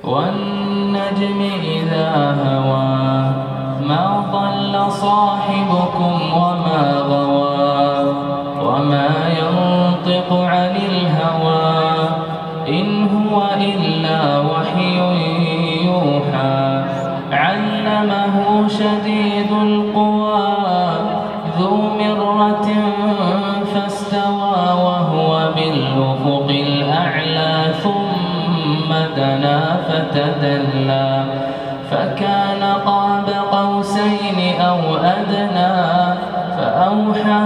والنجم إذا هوى ما ضل صاحبكم وما غوى وما ينطق عن الهوى إن هو إلا وحي يوحى علمه شديد القوى ذو مرة فاستوى وهو بالأفق الأعلى ثم دنا فتدلى فكان قاب قوسين أو أدنى فأوحى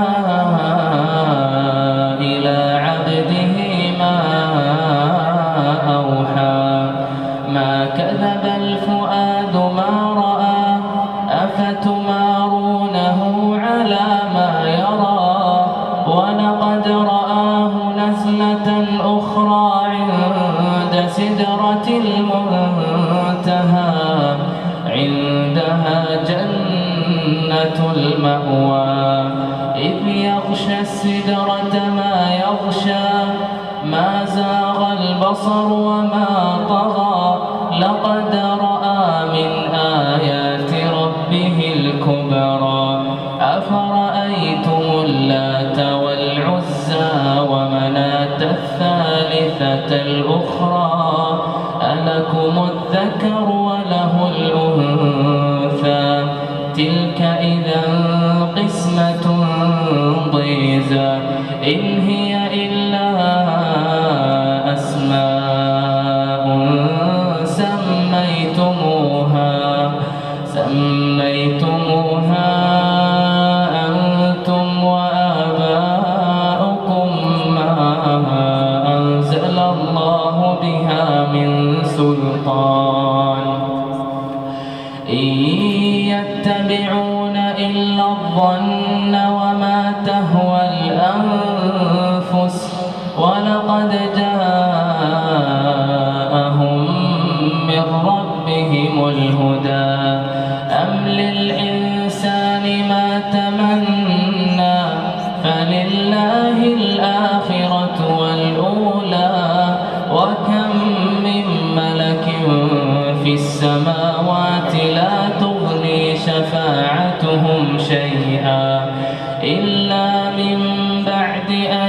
إلى عبده ما أوحى ما كذب الفؤاد ما رأى أفتمارونه على ما يرى ولقد رآه نزلة أخرى عند سدرة المنتهى عندها جنة المأوى إذ يغشى السدرة ما يغشى ما زاغ البصر وما طغى لقد رأى من آيات ربه الكبرى أفرأيتم اللات والعزى ومناة الثالثة الأخرى ألكم الذكر وله الأنثى تلك إذا قسمة ضيزى إن هي إلا أسماء سميتموها أنتم وآباؤكم ما أنزل الله بها من سلطان إن يتبعون إلا الظن وما تهوى الأنفس ولقد جاءهم من ربهم الهدى أم للإنسان ما تمنى فلله الآخرة والأولى وكم من ملك في السماوات لا تغني شفاعتهم شيئا إلا من بعد أن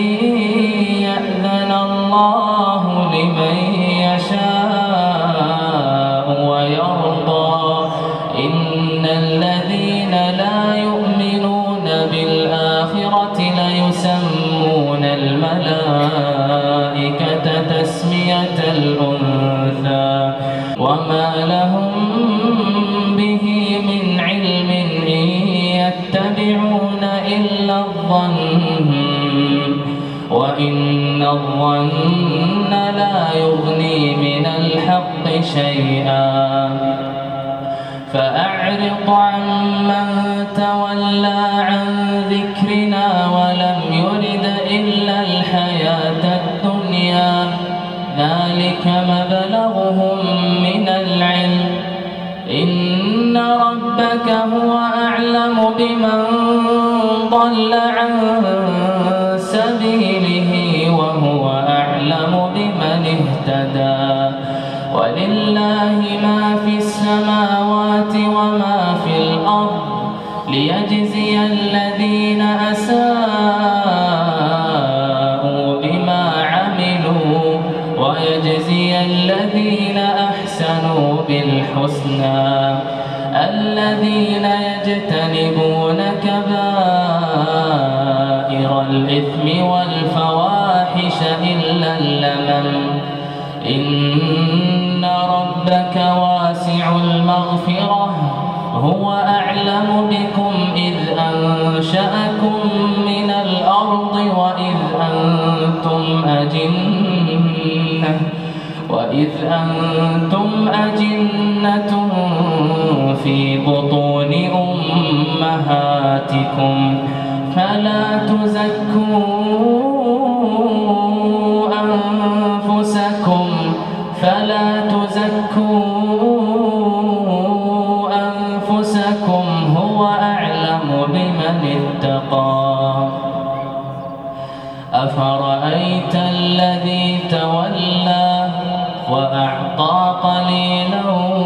يأذن الله لمن يشاء ويرضى إن الذين لا يؤمنون بالآخرة ليسمون الملائكة تسمية الأنثى وما لهم به من علم إن يتبعون إلا الظن وإن الظن لا يغني من الحق شيئا فأعرض عمن تولى عن ذكرنا ولم يرد إلا الحياة الدنيا ذلك مبلغهم من العلم إن ربك هو أعلم بمن ضل عن سبيله وهو أعلم بمن اهتدى ولله ما في السماوات وما في الأرض ليجزي الذين أساءوا بما عملوا ويجزي الذين أحسنوا بالحسنى الذين يجتنبون كبائر الإثم والفواحش إلا اللمم إن ربك واسع المغفرة هو أعلم بكم إذ أنشأكم من الأرض وإذ أنتم أجنة في بطون أمهاتكم فلا تزكوا أنفسكم هو أعلم بمن اتقى أفرأيت الذي تولى وأعطى أعطى قليلا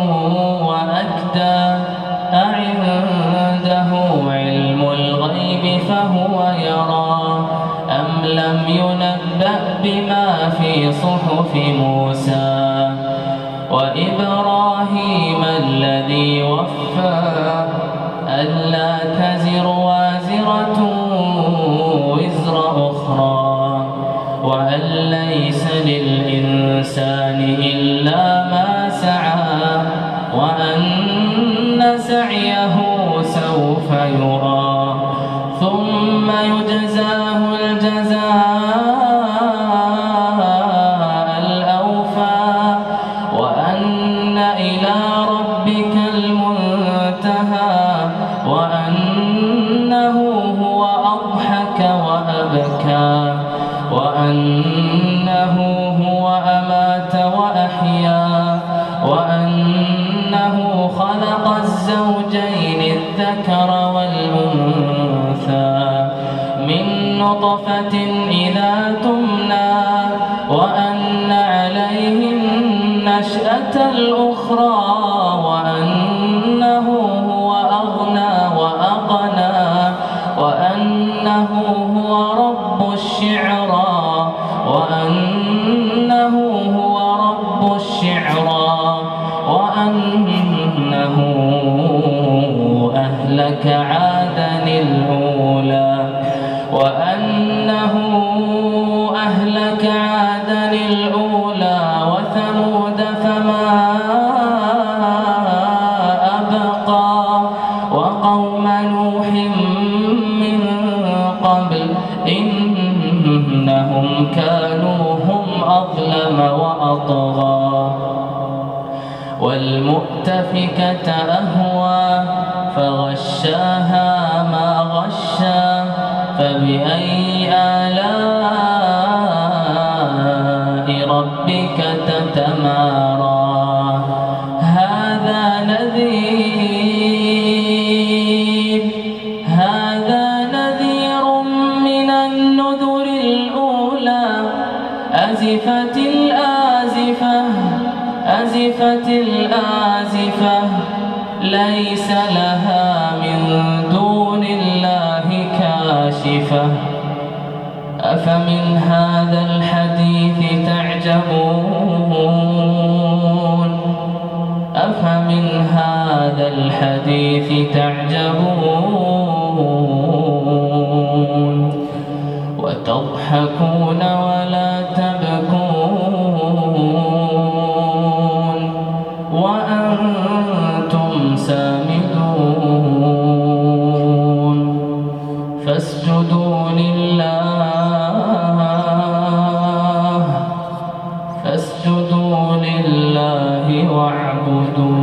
وأكدى أعنده علم الغيب فهو يرى أم لم ينبأ بما في صحف موسى وإبراهيم الذي وفى ألا تزر وازرة وزر أخرى وأن ليس للإنسان إلا ما سعى وأن سعيه سوف يرى ثم يجزاه الجزاء الأوفى وأن إلى ربك المنتهى وأنه هو أضحك وأبكى وأنه هو أمات وأحيا وأنه خلق الزوجين الذكر والأنثى من نطفة إذا تمنى وأن عليه النشأة الأخرى وأنه هو أغنى وأقنى وأنه هو رب الشعرى وأنه هو رب الشعرى وأنه أهلك عادا الأولى وأنه أهلك عادا الأولى وثمود فما أبقى وقوم نوح من قبل إنهم كانوا هم أظلم وأطغى والمؤتفكة أهوى فغشاها ما غشى فبأي آلاء ربك تتمارى هذا نذير من النذر الأولى أزفت الآزفة ليس لها من دون الله كاشفة أفمن هذا الحديث تعجبون وتضحكون ولا تبكون وأنتم سامدون فاسجدوا لله واعبدوا